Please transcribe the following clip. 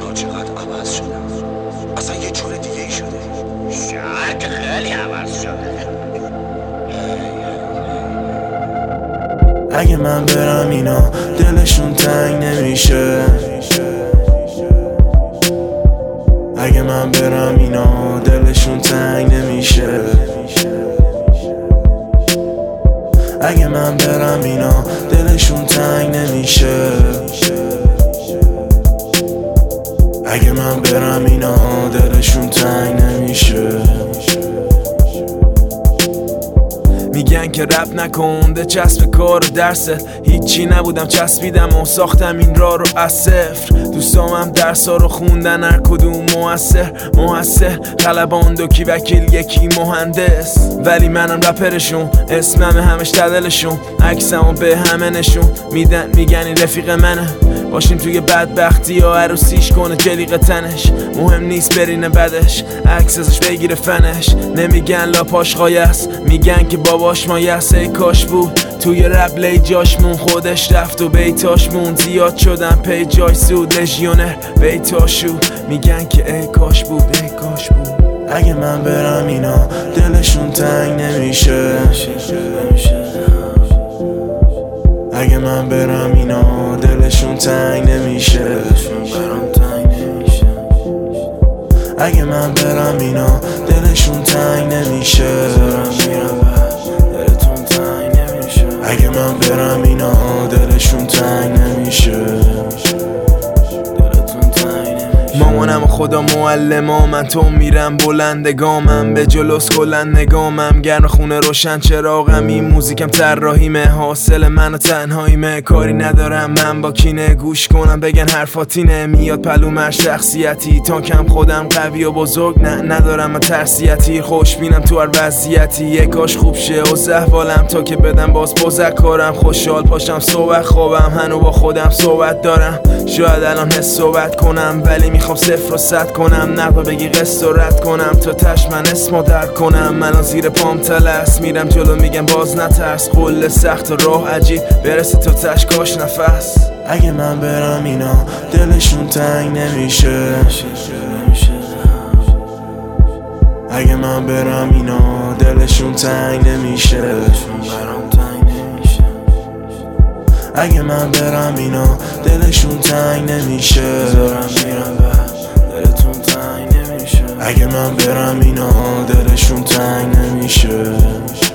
روزگار چقدر عوض شده، اصلا یه جور دیگه ای شده. شهر که خیلی عوض شده. اگه من برم اینا دلشون تنگ نمیشه. اگه من برم اینا دلشون تنگ نمیشه. اگه من برم اینا دلشون تنگ نمیشه. اگه من برم اینا دلشون تنگ نمیشه. میگن که رپ نکن ده چسب کار و درست، هیچی نبودم چسبیدم و ساختم این راه رو از صفر. دوستامم درسا رو خوندن هر کدوم موثر خلبان دوکی وکیل یکی مهندس، ولی منم رپرشون، اسمم همش تدلشون، عکسمو به همه نشون میدن میگن این رفیق منه. باشیم توی بدبختی یا عروسیش کنه جلیق تنش، مهم نیست برینه بدش عکس ازش بگیره فنش. نمیگن لاپاش قایست، میگن که باباش مایست. ای کاش بود توی رپ لی جاش مون، خودش رفت و بیتاش مون، زیاد شدن پی جای سود لژیونر بیتاشو. میگن که ای کاش بود ای کاش بود. اگه من برم اینا دلشون تنگ نمیشه. اگه من برم اینا دلشون تنگ نمیشه. اگه من برم اینا دلشون تنگ نمیشه. اگه من برم اینا دلشون تنگ نمیشه. مامانم و خدا معلمام، من تو میرم بلندگامم، به جلوس کلن نگامم، گرم خونه روشن چراغم، این موزیکم طراحیمه، حاصل من و تنهاییمه. کاری ندارم من با کینه، گوش کنم بگن حرفاتینه، میاد پلومش شخصیتی تانکم خودم قوی و بزرگ، نه ندارم من ترسیتی، خوشبینم تو هر وضعیتی. یک کاش خوب شه و زحوالم تا که بدم باز بزکارم، خوشحال پاشم صبح خوابم، هنو با خودم صحبت دارم. شاید الان حس صحبت کنم ولی میخوام 0 و 100 کنم، نقل بگی قصد و رد کنم تا تش من اسمو درک کنم. من زیر پام تلس میرم جلو میگم باز نترس، قله سخت و راه عجیب برسه تا تش کاش نفس. اگه من برم اینا دلشون تنگ نمیشه. اگه من برم اینا دلشون تنگ نمیشه. اگه من برم اینا دلشون تنگ نمیشه. اگه من برم اینا دلشون تنگ نمیشه.